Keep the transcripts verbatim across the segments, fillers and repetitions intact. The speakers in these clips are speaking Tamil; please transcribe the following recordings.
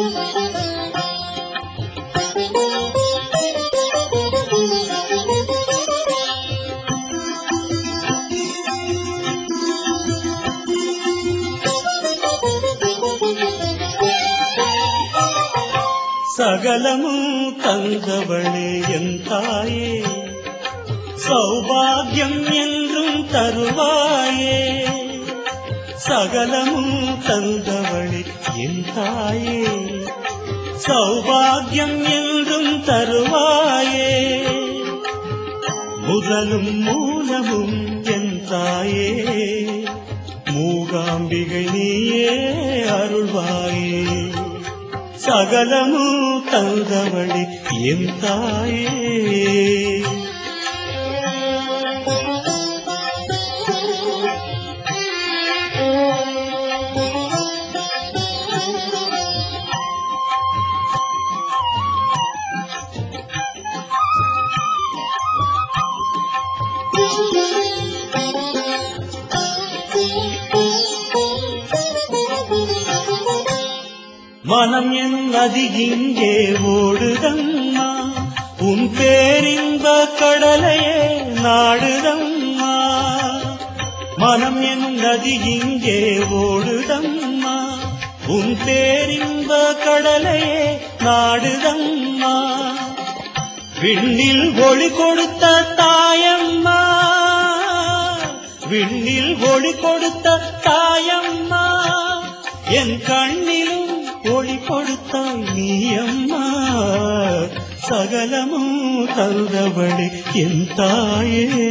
సగలము தந்தவளே என் தாயே சௌபாகியம் என்றும் தருவாயே சகலமும் தந்தவளே என் தாயே சௌபாகியம் என்றும் தருவாயே முதலும் மூலமும் என் தாயே மூகாம்பிகை நீயே அருள்வாயே சகலமு தந்தவளே என் தாயே மனம் என் நதி இங்கே ஓடுதம்மா உன் பேரின்ப கடலையே நாடுதம்மா மனம் என் நதி இங்கே ஓடுதம்மா உன் பேரின்ப கடலையே நாடுதம்மா விண்ணில் ஒளி கொடுத்த தாயம்மா விண்ணில் ஒளி கொடுத்த தாயம்மா என் கண்ணிலும் ஒளி கொடுத்தாய் நீ அம்மா சகலமும் தந்தவளே என் தாயே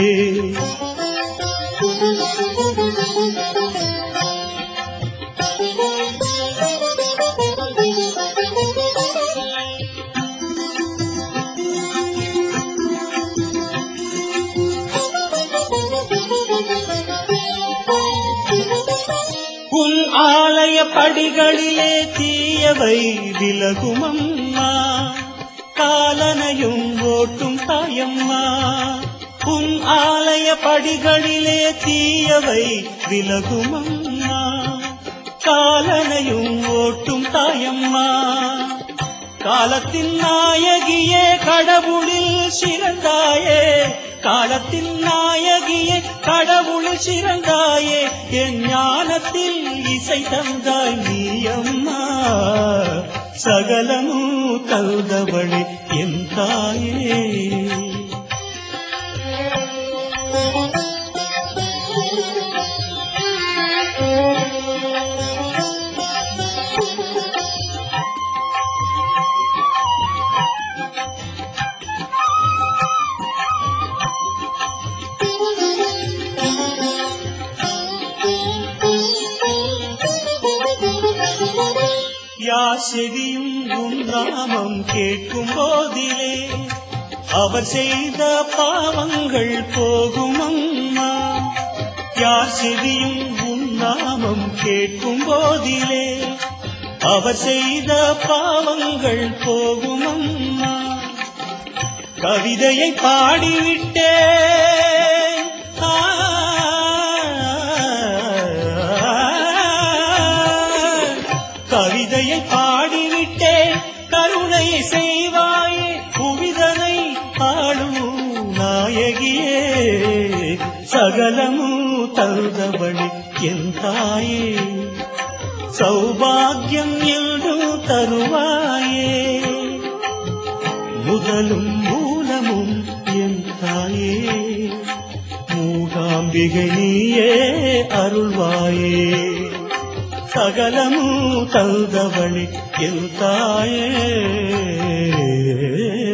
உன் ஆலய படிகளிலே தீயவை விலகுமம்மா காலனையும் ஓட்டும் தாயம்மா உன் ஆலய படிகளிலே தீயவை விலகுமம்மா காலனையும் ஓட்டும் தாயம்மா காலத்தின் நாயகியே கடவுளில் சிறந்தாயே காலத்தின் நாயகியே கடவுளில் சிறந்தாயே என் ஞானத்தில் இசை தந்தாய் நீ அம்மா சகலமும் தந்தவளே என் தாயே யார் செவியும் உன் நாமம் கேட்கும் போதிலே அவர் செய்த பாவங்கள் போகும் அம்மா யார் செவியும் உன் நாமம் கேட்கும் போதிலே அவர் செய்த பாவங்கள் போகும் அம்மா கவிதையை பாடிவிட்டே கவிதையை பாடிவிட்டே கருணையை செய்வாயே புவிதனை ஆளும் நாயகியே சகலமும் தந்தவளே என் தாயே சௌபாகியம் என்றும் தருவாயே முதலும் மூலமும் என் தாயே மூகாம்பிகை நீயே அருள்வாயே சகலமும் தந்தவளே என் தாயே